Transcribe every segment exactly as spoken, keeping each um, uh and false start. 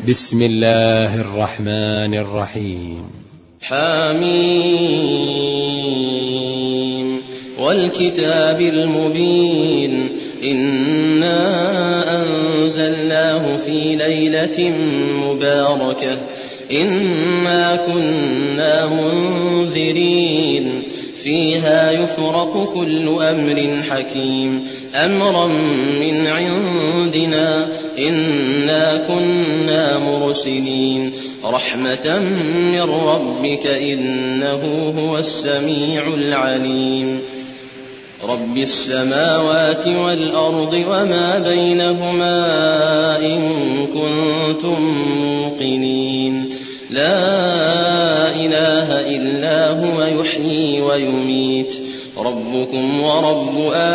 بسم الله الرحمن الرحيم. حميم والكتاب المبين إنا أنزلناه في ليلة مباركة إنا كنا منذرين فيها يفرق كل أمر حكيم أمرا من عندنا إنا كنا مرسلين رحمة من ربك إنه هو السميع العليم رب السماوات والأرض وما بينهما إن كنتم موقنين لا إله إلا هو يحيي ويميت ربكم ورب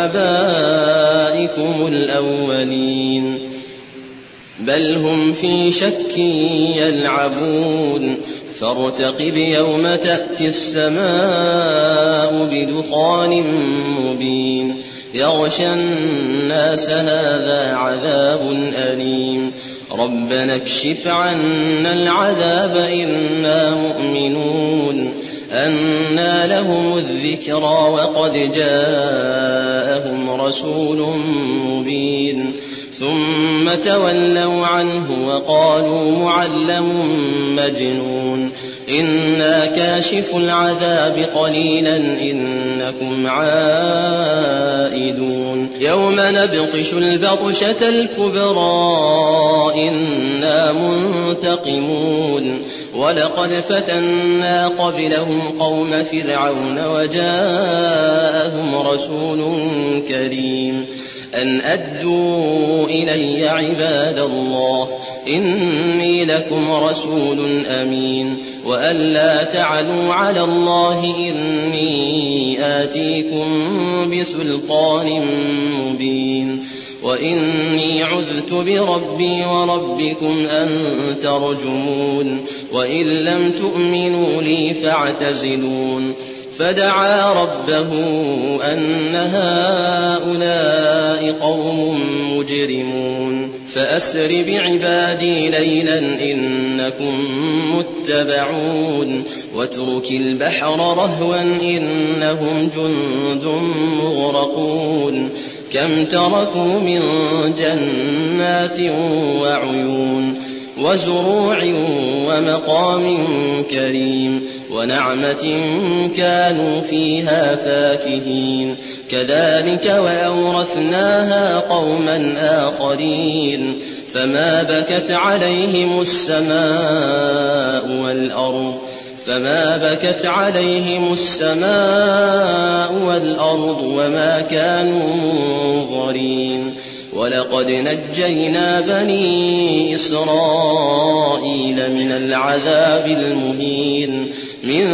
آبائكم الأولين بل هم في شك يلعبون فارتقب يوم تأتي السماء بدخان مبين يغشى الناس هذا عذاب أليم ربنا اكشف عنا العذاب إنا مؤمنون أنى لهم الذكرى وقد جاءهم رسول مبين ثم تولوا عنه وقالوا معلم مجنون إنا كاشف العذاب قليلا إنكم عائدون يوم نبطش البطشة الكبرى إنا منتقمون ولقد فتنا قبلهم قوم فرعون وجاءهم رسول كريم أن أدوا إلي عباد الله إني لكم رسول أمين وأن لا تعلوا على الله إني آتيكم بسلطان مبين وإني عذت بربي وربكم أن ترجمون وإن لم تؤمنوا لي فاعتزلون فدعا ربه أن هؤلاء قوم مجرمون فأسر بعبادي ليلا إنكم متبعون واترك البحر رهوا إنهم جند مغرقون كم تركوا من جنات وعيون وزروع ومقام كريم ونعمة كانوا فيها فاكهين كذلك وأورثناها قوما آخرين فما بكت عليهم السماء والأرض فما بكت عليهم السماء والأرض وما كانوا منظرين ولقد نجينا بني إسرائيل من العذاب المهين من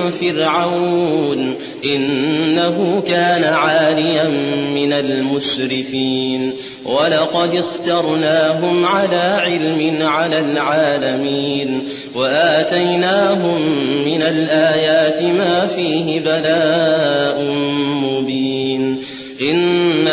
فرعون إنه كان عاليا من المسرفين ولقد اخترناهم على علم على العالمين وآتيناهم من الآيات ما فيه بلاء مبين إن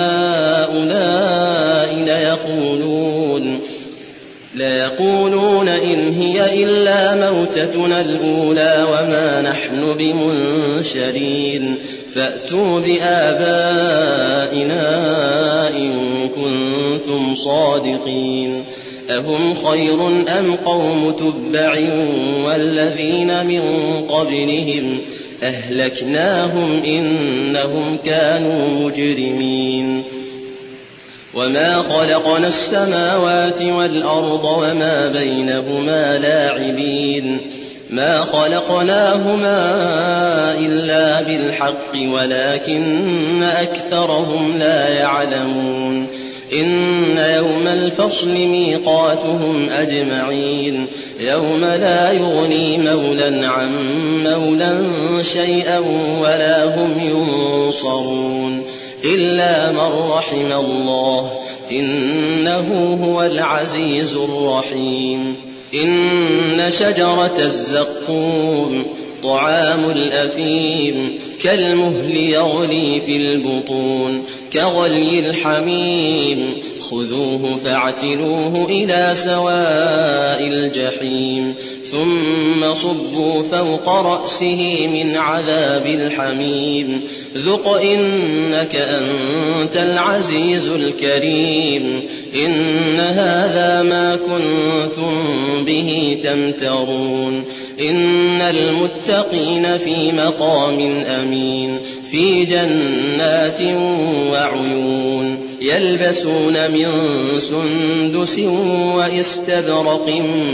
هؤلاء ليقولون ليقولون إن هي إلا موتتنا الأولى وما نحن بمنشرين فأتوا بآبائنا إن كنتم صادقين أهم خير أم قوم تبع والذين من قبلهم أهلكناهم إنهم كانوا مجرمين وما خلقنا السماوات والأرض وما بينهما لاعبين ما خلقناهما إلا بالحق ولكن أكثرهم لا يعلمون إن يوم الفصل ميقاتهم أجمعين يوم لا يغني مولى عن مولى شيئا ولا هم ينصرون إلا من رحم الله إنه هو العزيز الرحيم إن شجرة الزقوم طعام الأثيم كالمهل يغلي في البطون كغلي الحميم خذوه فاعتلوه إلى سواء الجحيم ثم صبوا فوق رأسه من عذاب الحميم ذق إنك أنت العزيز الكريم إن هذا ما كنتم به تمترون إن المتقين في مقام أمين في جنات وعيون يلبسون من سندس واستبرق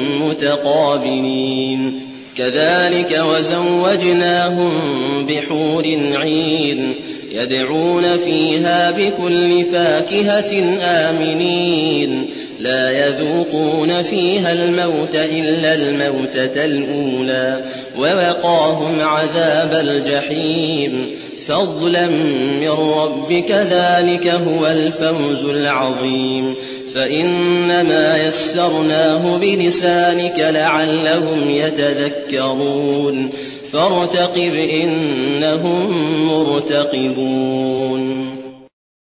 متقابلين كذلك وزوجناهم بحور عين يدعون فيها بكل فاكهة آمنين لا يذوقون فيها الموت إلا الموتة الأولى ووقاهم عذاب الجحيم فضلا من ربك ذلك هو الفوز العظيم فإنما يسرناه بلسانك لعلهم يتذكرون فارتقب إنهم مرتقبون